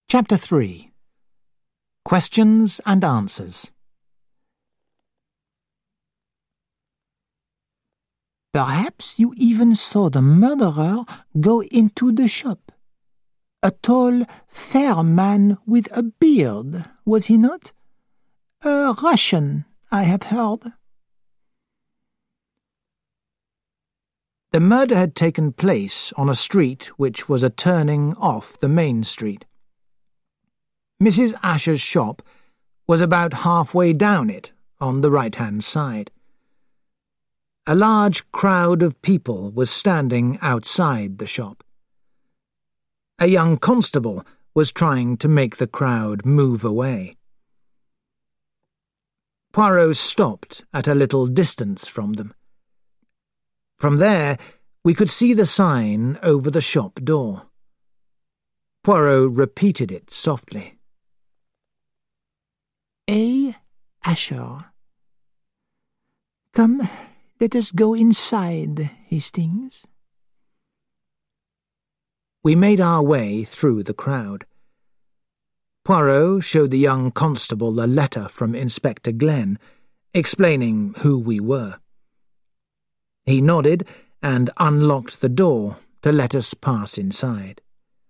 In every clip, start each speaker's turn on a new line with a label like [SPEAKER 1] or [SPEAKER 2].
[SPEAKER 1] Chapter 3. Questions and Answers.
[SPEAKER 2] Perhaps you even saw the murderer go into the shop. A tall, fair man with a beard, was he not? A Russian, I have heard.
[SPEAKER 1] The murder had taken place on a street which was a turning off the main street. Mrs. Asher's shop was about halfway down it, on the right-hand side. A large crowd of people was standing outside the shop. A young constable was trying to make the crowd move away. Poirot stopped at a little distance from them. From there, we could see the sign over the shop door. Poirot repeated it softly.
[SPEAKER 2] A. Asher. Come, let us go inside, Hastings.
[SPEAKER 1] We made our way through the crowd. Poirot showed the young constable a letter from Inspector Glenn, explaining who we were. He nodded and unlocked the door to let us pass inside.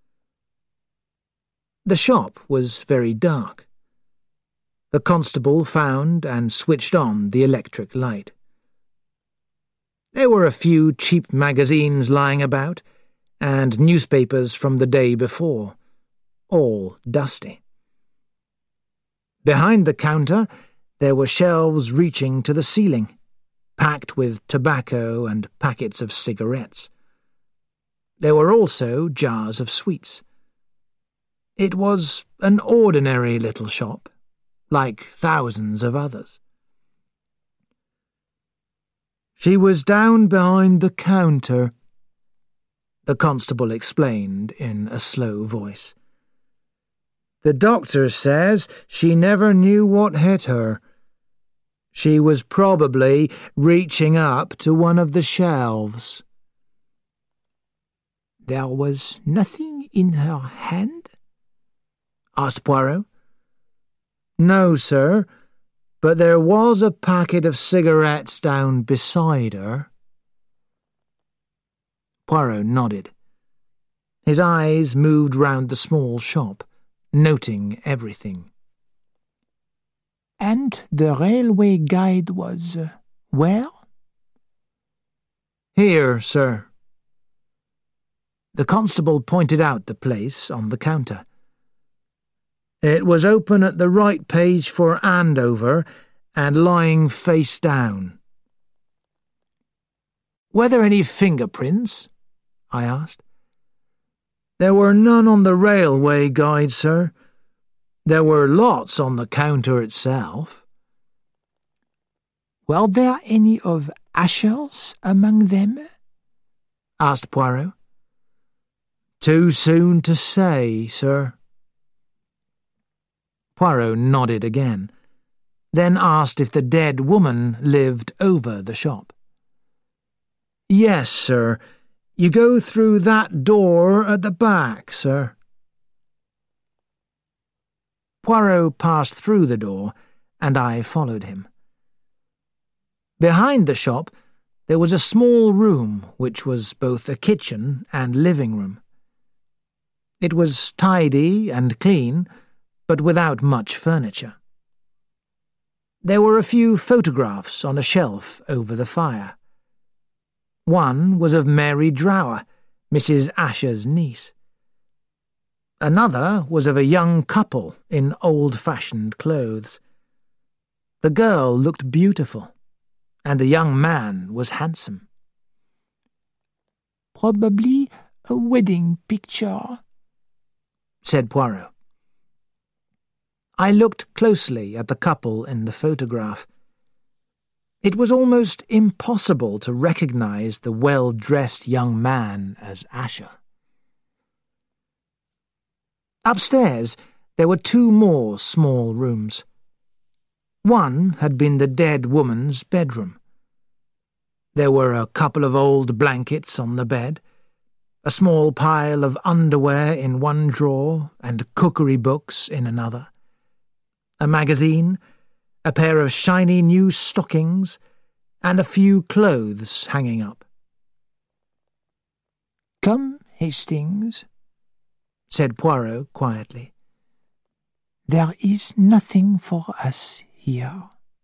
[SPEAKER 1] The shop was very dark. The constable found and switched on the electric light. There were a few cheap magazines lying about, and newspapers from the day before, all dusty. Behind the counter there were shelves reaching to the ceiling, packed with tobacco and packets of cigarettes. There were also jars of sweets. It was an ordinary little shop, like thousands of others. "She was down behind the counter," the constable explained in a slow voice. "The doctor says she never knew what hit her. She was probably reaching up to one of the shelves."
[SPEAKER 2] "There was nothing in her hand?"
[SPEAKER 1] asked Poirot. "No, sir, but there was a packet of cigarettes down beside her." Poirot nodded. His eyes moved round the small shop, noting everything.
[SPEAKER 2] "And the railway guide was where?"
[SPEAKER 1] "Here, sir." The constable pointed out the place on the counter. It was open at the right page for Andover and lying face down. "Were there any fingerprints?" I asked. "There were none on the railway guide, sir. There were lots on the counter itself."
[SPEAKER 2] "Were there any of Asher's among them?"
[SPEAKER 1] asked Poirot. "Too soon to say, sir." Poirot nodded again, then asked if the dead woman lived over the shop. "Yes, sir. You go through that door at the back, sir." Poirot passed through the door, and I followed him. Behind the shop there was a small room which was both a kitchen and living room. It was tidy and clean, but without much furniture. There were a few photographs on a shelf over the fire. One was of Mary Drower, Mrs. Asher's niece. Another was of a young couple in old-fashioned clothes. The girl looked beautiful, and the young man was handsome.
[SPEAKER 2] "Probably a wedding picture,"
[SPEAKER 1] said Poirot. I looked closely at the couple in the photograph. It was almost impossible to recognize the well-dressed young man as Asher. Upstairs there were two more small rooms. One had been the dead woman's bedroom. There were a couple of old blankets on the bed. a small pile of underwear in one drawer and cookery books in another, a magazine, a pair of shiny new stockings, and a few clothes hanging up.
[SPEAKER 2] "Come, Hastings," said Poirot quietly. "There is nothing for us here."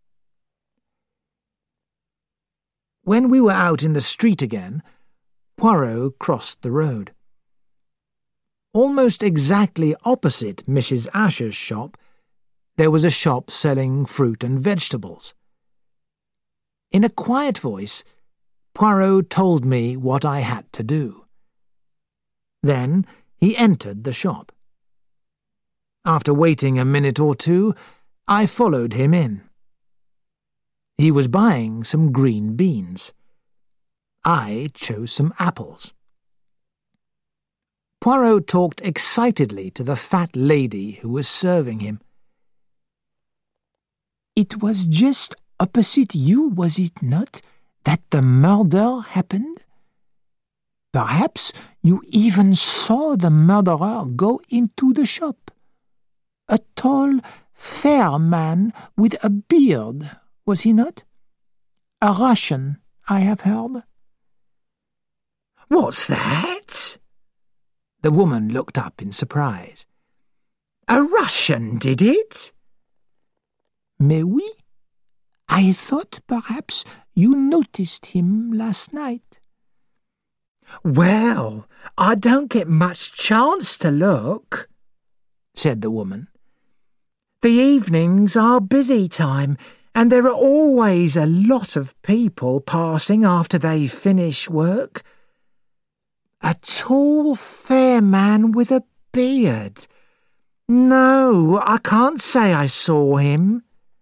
[SPEAKER 1] When we were out in the street again, Poirot crossed the road. Almost exactly opposite Mrs. Asher's shop, there was a shop selling fruit and vegetables. In a quiet voice, Poirot told me what I had to do. Then he entered the shop. After waiting a minute or two, I followed him in. He was buying some green beans. I chose some apples. Poirot talked excitedly to the fat lady who was serving him.
[SPEAKER 2] "It was just opposite you, was it not, that the murder happened? Perhaps you even saw the murderer go into the shop. A tall, fair man with a beard, was he not? A Russian, I have heard."
[SPEAKER 1] "What's that?" The woman looked up in surprise. "A Russian did it?"
[SPEAKER 2] "Mais oui. I thought perhaps you noticed him last night."
[SPEAKER 1] "Well, I don't get much chance to look," said the woman. "The evenings are busy time, and there are always a lot of people passing after they finish work. A tall, fair man with a beard. No, I can't say I saw him."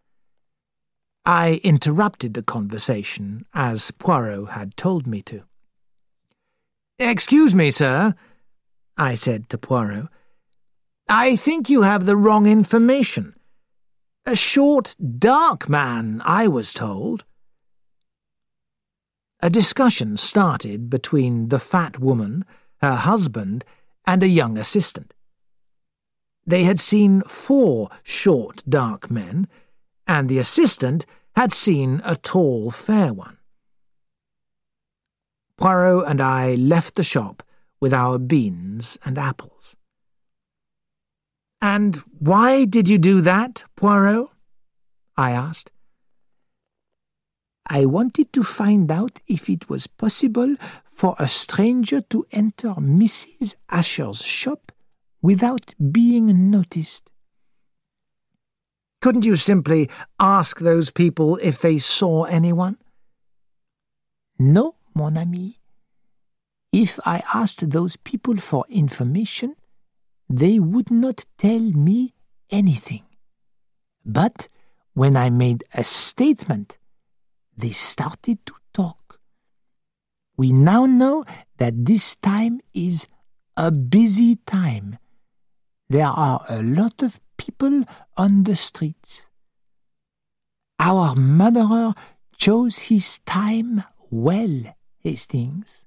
[SPEAKER 1] I interrupted the conversation, as Poirot had told me to. "Excuse me, sir," I said to Poirot. "I think you have the wrong information. A short, dark man, I was told." A discussion started between the fat woman, her husband, and a young assistant. They had seen 4 short, dark men, and the assistant had seen a tall, fair one. Poirot and I left the shop with our beans and apples. "And why did you do that, Poirot?" I asked.
[SPEAKER 2] "I wanted to find out if it was possible for a stranger to enter Mrs. Asher's shop without being noticed."
[SPEAKER 1] "Couldn't you simply ask those people if they saw anyone?"
[SPEAKER 2] "No, mon ami. If I asked those people for information, they would not tell me anything. But when I made a statement, they started to talk. We now know that this time is a busy time. There are a lot of people on the streets. Our murderer chose his time well, Hastings."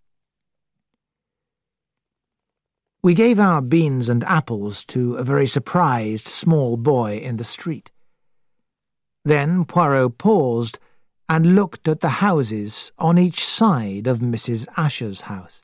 [SPEAKER 1] We gave our beans and apples to a very surprised small boy in the street. Then Poirot paused and looked at the houses on each side of Mrs. Asher's house.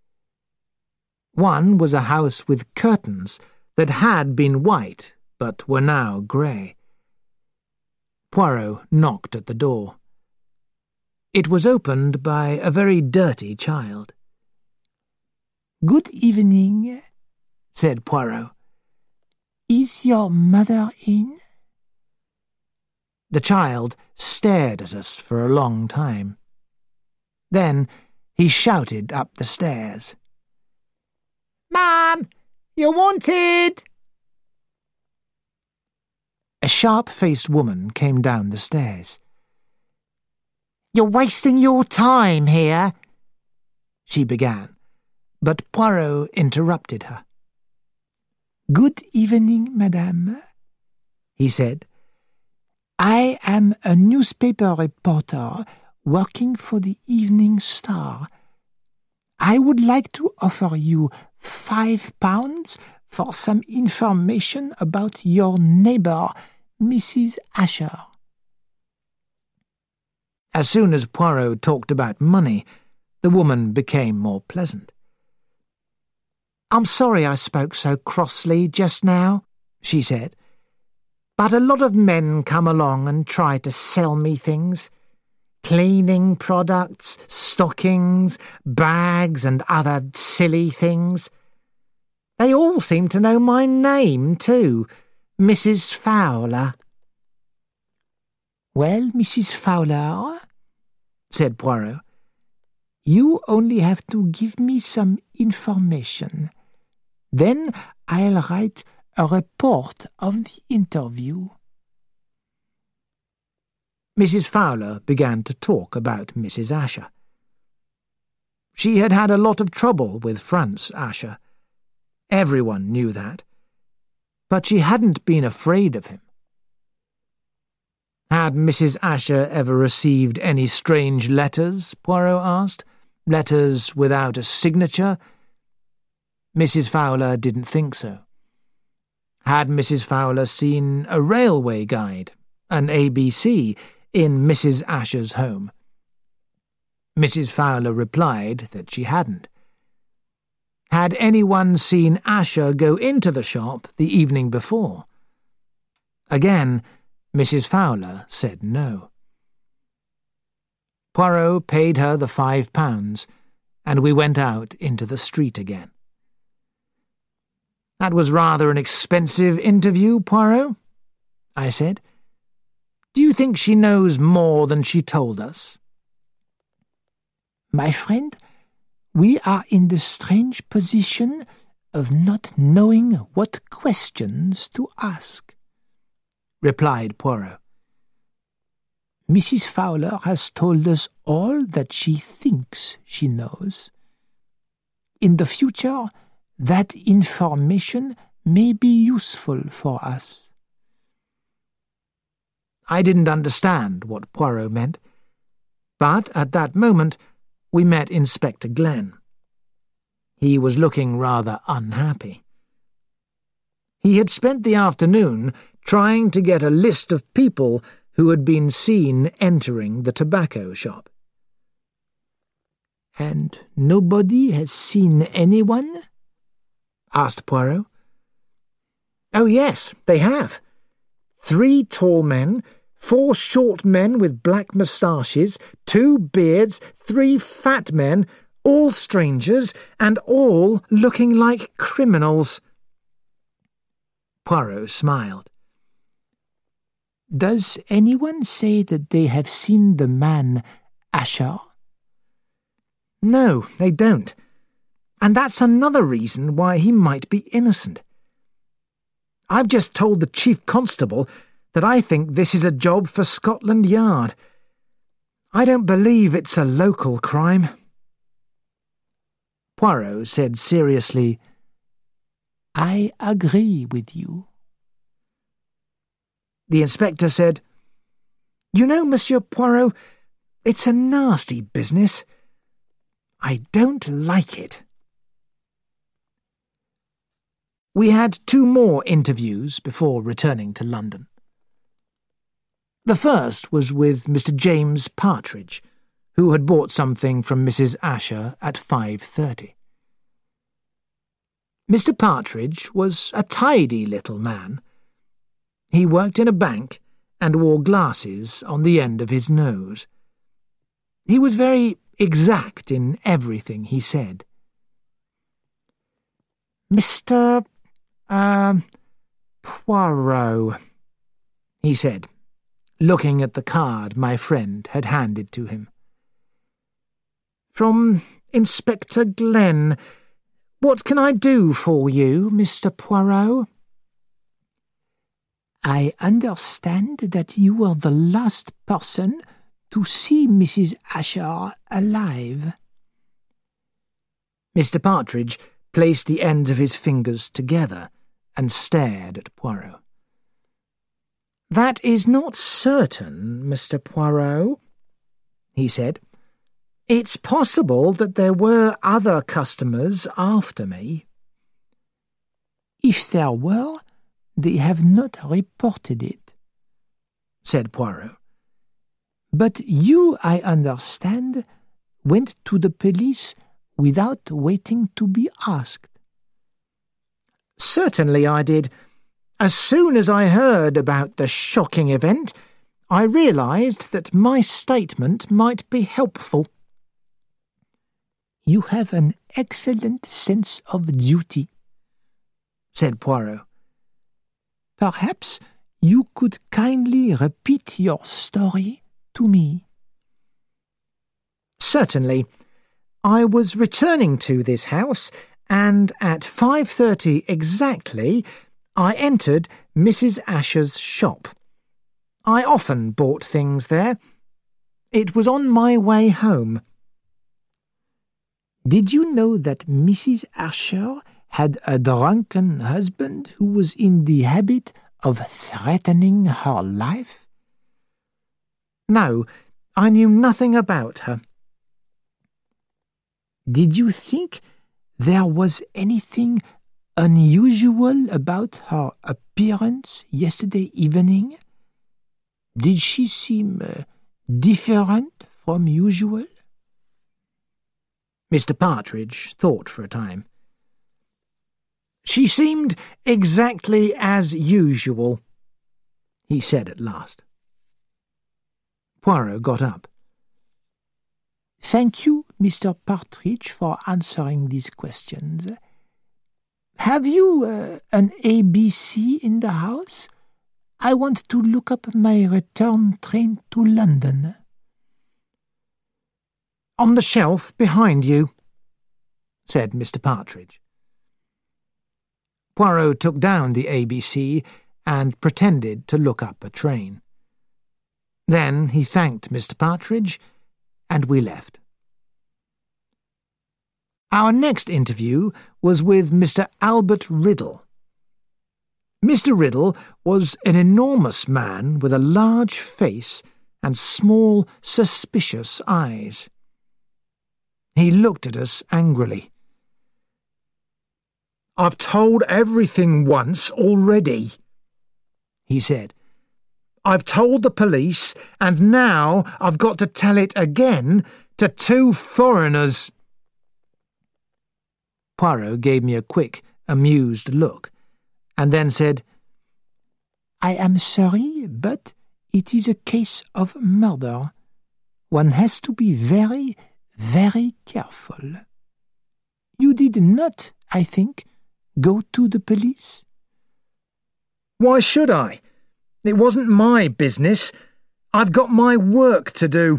[SPEAKER 1] One was a house with curtains that had been white but were now grey. Poirot knocked at the door. It was opened by a very dirty child.
[SPEAKER 2] "Good evening," said Poirot. "Is your mother in?"
[SPEAKER 1] The child stared at us for a long time. Then he shouted up the stairs. "Ma'am, you're wanted!" A sharp-faced woman came down the stairs. "You're wasting your time here," she began, but Poirot interrupted her.
[SPEAKER 2] "Good evening, madame," he said. "I am a newspaper reporter working for the Evening Star. I would like to offer you £5 for some information about your neighbour, Mrs. Asher.
[SPEAKER 1] As soon as Poirot talked about money, the woman became more pleasant.
[SPEAKER 2] I'm sorry I spoke so crossly just now, she said, but a lot of men come along and try to sell me things. Cleaning products, stockings, bags and other silly things. They all seem to know my name, too, Mrs. Fowler. Well, Mrs. Fowler, said Poirot, you only have to give me some information. Then I'll write a report of the interview.
[SPEAKER 1] Mrs. Fowler began to talk about Mrs. Asher. She had had a lot of trouble with Franz Asher. Everyone knew that. But she hadn't been afraid of him. Had Mrs. Asher ever received any strange letters, Poirot asked? Letters without a signature? Mrs. Fowler didn't think so. Had Mrs. Fowler seen a railway guide, an ABC, in Mrs. Asher's home? Mrs. Fowler replied that she hadn't. Had anyone seen Asher go into the shop the evening before? Again, Mrs. Fowler said no. Poirot paid her the £5, and we went out into the street again. That was rather an expensive interview, Poirot, I said. Do you think she knows more than she told us?
[SPEAKER 2] My friend, we are in the strange position of not knowing what questions to ask, replied Poirot. Mrs. Fowler has told us all that she thinks she knows. In the future, that information may be useful for us.
[SPEAKER 1] I didn't understand what Poirot meant, but at that moment we met Inspector Glenn. He was looking rather unhappy. He had spent the afternoon trying to get a list of people who had been seen entering the tobacco shop.
[SPEAKER 2] And nobody has seen anyone?
[SPEAKER 1] Asked Poirot. Oh, yes, they have. 3 tall men, 4 short men with black moustaches, 2 beards, 3 fat men, all strangers, and all looking like criminals. Poirot smiled.
[SPEAKER 2] Does anyone say that they have seen the man Asher?
[SPEAKER 1] No, they don't. And that's another reason why he might be innocent. I've just told the Chief Constable that I think this is a job for Scotland Yard. I don't believe it's a local crime. Poirot said seriously,
[SPEAKER 2] I agree with you.
[SPEAKER 1] The inspector said, You know, Monsieur Poirot, it's a nasty business. I don't like it. We had 2 more interviews before returning to London. The first was with Mr. James Partridge, who had bought something from Mrs. Asher at 5:30. Mr. Partridge was a tidy little man. He worked in a bank and wore glasses on the end of his nose. He was very exact in everything he said.
[SPEAKER 2] Mr. Poirot,
[SPEAKER 1] he said, looking at the card my friend had handed to him. From Inspector Glenn. What can I do for you, Mr. Poirot?
[SPEAKER 2] I understand that you were the last person to see Mrs. Asher alive.
[SPEAKER 1] Mr. Partridge placed the ends of his fingers together and stared at Poirot. That is not certain, Mr. Poirot, he said. It's possible that there were other customers after me.
[SPEAKER 2] If there were, they have not reported it, said Poirot. But you, I understand, went to the police without waiting to be asked.
[SPEAKER 1] Certainly I did. As soon as I heard about the shocking event, I realized that my statement might be helpful.
[SPEAKER 2] You have an excellent sense of duty, said Poirot. Perhaps you could kindly repeat your story to me.
[SPEAKER 1] Certainly. I was returning to this house, and at 5:30 exactly, I entered Mrs. Asher's shop. I often bought things there. It was on my way home.
[SPEAKER 2] Did you know that Mrs. Asher had a drunken husband who was in the habit of threatening her life?
[SPEAKER 1] No, I knew nothing about her.
[SPEAKER 2] Did you think there was anything unusual about her appearance yesterday evening? Did she seem different from usual?
[SPEAKER 1] Mr. Partridge thought for a time. She seemed exactly as usual, he said at last. Poirot got up.
[SPEAKER 2] Thank you, Mr. Partridge, for answering these questions. Have you an ABC in the house? I want to look up my return train to London.
[SPEAKER 1] On the shelf behind you, said Mr. Partridge. Poirot took down the ABC and pretended to look up a train. Then he thanked Mr. Partridge, and we left. Our next interview was with Mr. Albert Riddle. Mr. Riddle was an enormous man with a large face and small, suspicious eyes. He looked at us angrily. "I've told everything once already," he said. "I've told the police, and now I've got to tell it again to 2 foreigners." Poirot gave me a quick, amused look, and then said,
[SPEAKER 2] "I am sorry, but it is a case of murder. One has to be very, very careful. You did not, I think, go to the police?"
[SPEAKER 1] "Why should I? It wasn't my business. I've got my work to do."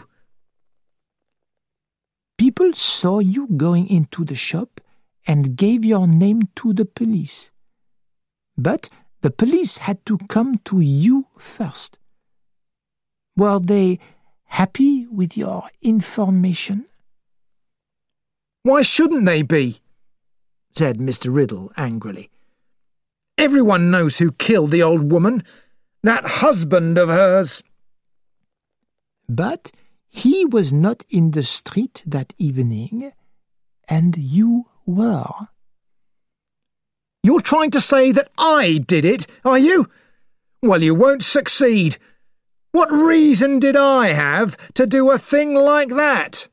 [SPEAKER 2] "People saw you going into the shop and gave your name to the police. But the police had to come to you first. Were they happy with your information?"
[SPEAKER 1] "Why shouldn't they be?" said Mr. Riddle angrily. "Everyone knows who killed the old woman. That husband of hers."
[SPEAKER 2] "But he was not in the street that evening, and you were."
[SPEAKER 1] "You're trying to say that I did it, are you? Well, you won't succeed. What reason did I have to do a thing like that?"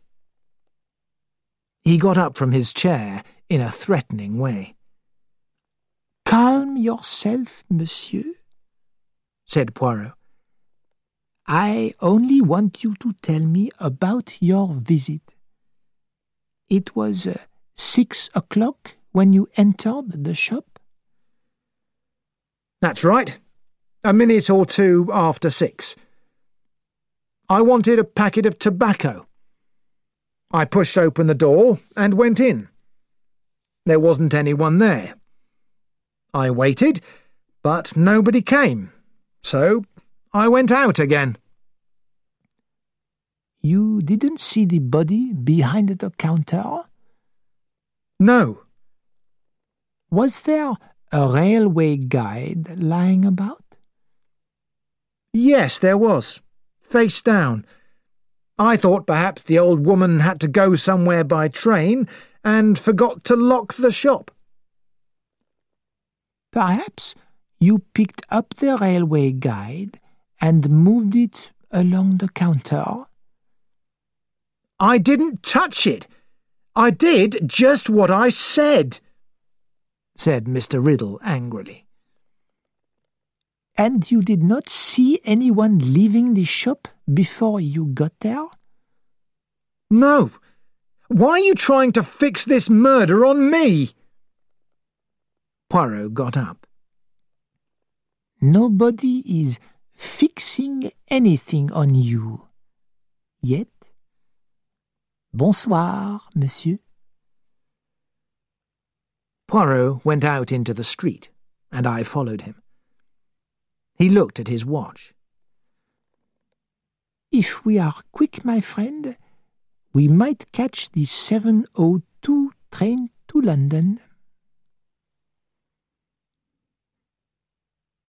[SPEAKER 1] He got up from his chair in a threatening way.
[SPEAKER 2] "Calm yourself, monsieur," said Poirot. "I only want you to tell me about your visit. It was 6 o'clock when you entered the shop?"
[SPEAKER 1] "That's right. A minute or 2 after 6. I wanted a packet of tobacco. I pushed open the door and went in. There wasn't anyone there. I waited, but nobody came, so I went out again."
[SPEAKER 2] "You didn't see the body behind the counter?"
[SPEAKER 1] "No."
[SPEAKER 2] "Was there a railway guide lying about?"
[SPEAKER 1] "Yes, there was, face down. I thought perhaps the old woman had to go somewhere by train and forgot to lock the shop.
[SPEAKER 2] Perhaps you picked up the railway guide and moved it along the counter.
[SPEAKER 1] I didn't touch it. I did just what I said, said Mr. Riddle angrily.
[SPEAKER 2] And you did not see anyone leaving the shop before you got there?
[SPEAKER 1] No. Why are you trying to fix this murder on me? Poirot got up.
[SPEAKER 2] Nobody is fixing anything on you yet. Bonsoir, monsieur.
[SPEAKER 1] Poirot went out into the street, and I followed him. He looked at his watch.
[SPEAKER 2] If we are quick, my friend, we might catch the 7:02 train to London.